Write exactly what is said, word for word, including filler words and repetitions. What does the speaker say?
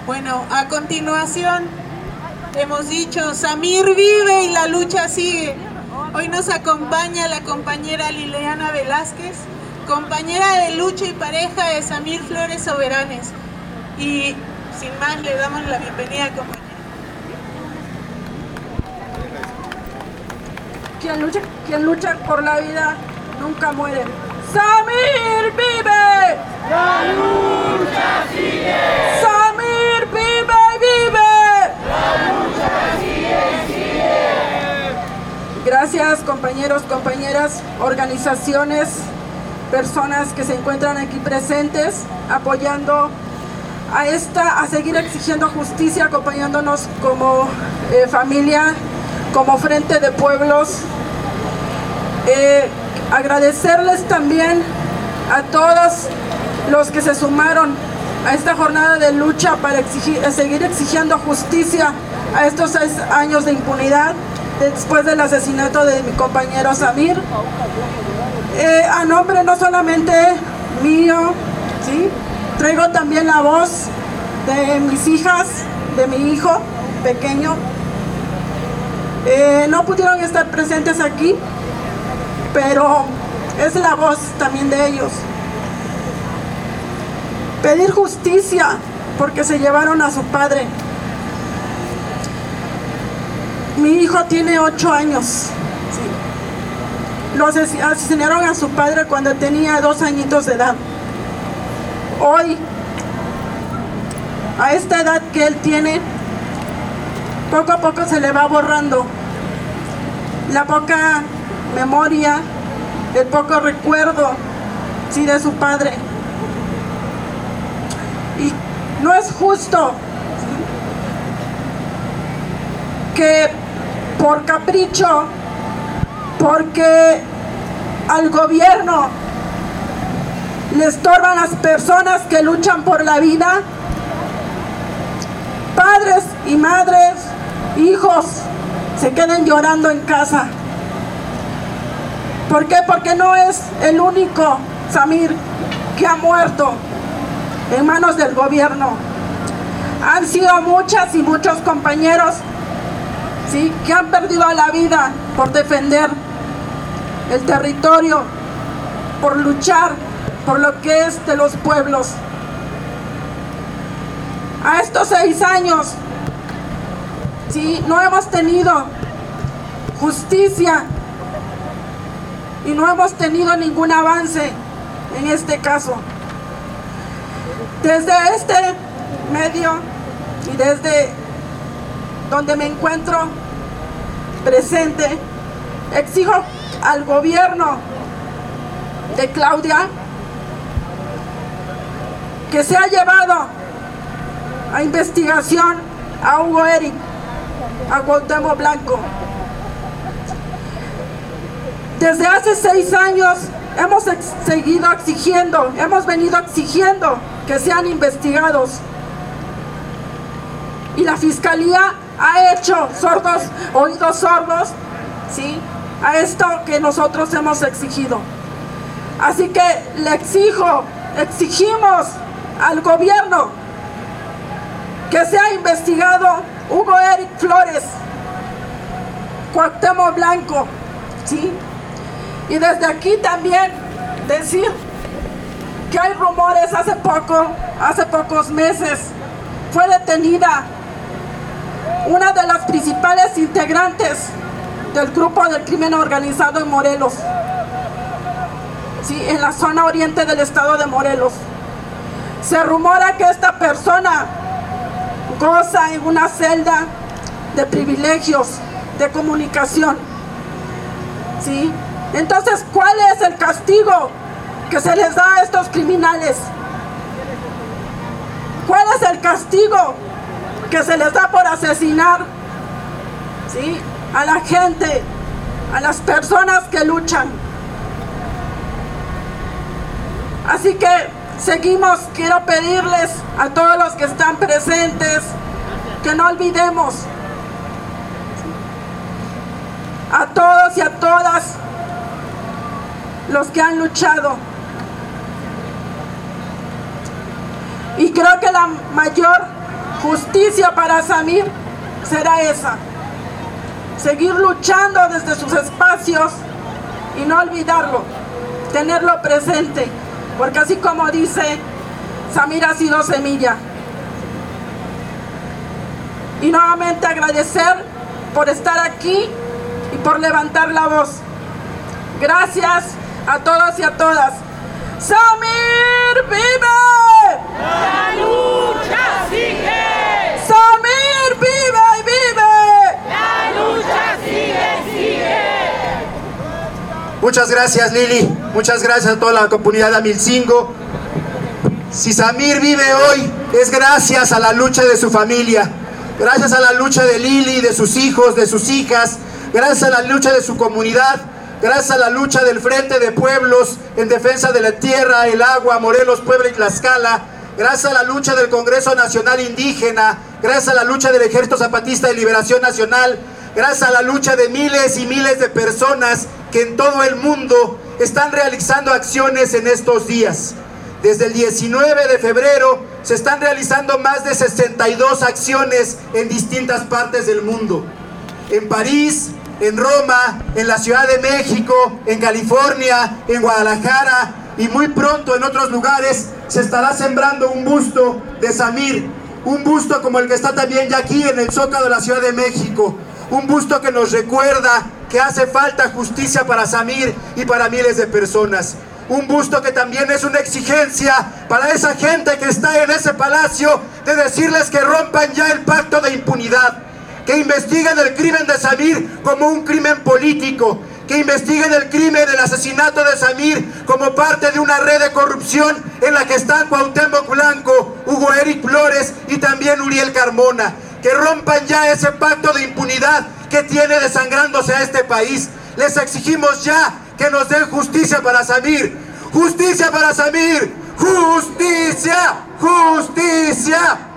Bueno, a continuación hemos dicho, Samir vive y la lucha sigue. Hoy nos acompaña la compañera Liliana Velázquez, compañera de lucha y pareja de Samir Flores Soberanes. Y sin más, le damos la bienvenida, compañera. Quien lucha, quien lucha por la vida nunca muere. ¡Samir vive! ¡La lucha sigue! ¡Samir vive, vive! ¡La lucha sigue, sigue! Gracias, compañeros, compañeras, organizaciones, personas que se encuentran aquí presentes, apoyando a esta, a seguir exigiendo justicia, acompañándonos como eh, familia, como Frente de Pueblos. Eh, agradecerles también a todos los que se sumaron a esta jornada de lucha para exigir, seguir exigiendo justicia a estos seis años de impunidad después del asesinato de mi compañero Samir. Eh, a nombre no solamente mío, ¿sí? Traigo también la voz de mis hijas, de mi hijo pequeño. Eh, no pudieron estar presentes aquí, pero es la voz también de ellos. Pedir justicia porque se llevaron a su padre. Mi hijo tiene ocho años. Sí. Los asesinaron a su padre cuando tenía dos añitos de edad. Hoy, a esta edad que él tiene, poco a poco se le va borrando la poca memoria, el poco recuerdo, sí, de su padre. Y no es justo, ¿sí?, que por capricho, porque al gobierno le estorban las personas que luchan por la vida, padres y madres, hijos, se queden llorando en casa. ¿Por qué? Porque no es el único Samir que ha muerto en manos del gobierno. Han sido muchas y muchos compañeros, ¿sí?, que han perdido la vida por defender el territorio, por luchar por lo que es de los pueblos. A estos seis años, ¿sí?, no hemos tenido justicia y no hemos tenido ningún avance en este caso. Desde este medio y desde donde me encuentro presente, exijo al gobierno de Claudia que se ha llevado a investigación a Hugo Eric, a Cuauhtémoc Blanco. Desde hace seis años hemos ex seguido exigiendo, hemos venido exigiendo que sean investigados. Y la Fiscalía ha hecho sordos, oídos sordos, ¿sí?, a esto que nosotros hemos exigido. Así que le exijo, exigimos al gobierno que sea investigado Hugo Eric Flores, Cuauhtémoc Blanco, ¿sí? Y desde aquí también decir que hay rumores, hace poco, hace pocos meses, fue detenida una de las principales integrantes del grupo del crimen organizado en Morelos, sí, en la zona oriente del estado de Morelos. Se rumora que esta persona goza en una celda de privilegios de comunicación, ¿sí? Entonces, ¿cuál es el castigo que se les da a estos criminales? ¿Cuál es el castigo que se les da por asesinar, ¿sí?, a la gente, a las personas que luchan? Así que seguimos, quiero pedirles a todos los que están presentes que no olvidemos a todos y a todas los que han luchado. Y creo que la mayor justicia para Samir será esa. Seguir luchando desde sus espacios y no olvidarlo, tenerlo presente, porque así como dice, Samir ha sido semilla. Y nuevamente agradecer por estar aquí y por levantar la voz. Gracias a todos y a todas. ¡Samir vive! ¡La lucha sigue! ¡Samir vive y vive! ¡La lucha sigue, sigue! Muchas gracias, Lili. Muchas gracias a toda la comunidad de Amilcingo. Si Samir vive hoy, es gracias a la lucha de su familia. Gracias a la lucha de Lili, de sus hijos, de sus hijas. Gracias a la lucha de su comunidad. Gracias a la lucha del Frente de Pueblos en defensa de la tierra, el agua, Morelos, Puebla y Tlaxcala. Gracias a la lucha del Congreso Nacional Indígena. Gracias a la lucha del Ejército Zapatista de Liberación Nacional. Gracias a la lucha de miles y miles de personas que en todo el mundo están realizando acciones en estos días. Desde el diecinueve de febrero se están realizando más de sesenta y dos acciones en distintas partes del mundo. En París, en Roma, en la Ciudad de México, en California, en Guadalajara y muy pronto en otros lugares se estará sembrando un busto de Samir, un busto como el que está también ya aquí en el Zócalo de la Ciudad de México, un busto que nos recuerda que hace falta justicia para Samir y para miles de personas, un busto que también es una exigencia para esa gente que está en ese palacio de decirles que rompan ya el pacto de impunidad, que investiguen el crimen de Samir como un crimen político, que investiguen el crimen del asesinato de Samir como parte de una red de corrupción en la que están Cuauhtémoc Blanco, Hugo Eric Flores y también Uriel Carmona, que rompan ya ese pacto de impunidad que tiene desangrándose a este país. Les exigimos ya que nos den justicia para Samir, justicia para Samir, justicia, justicia.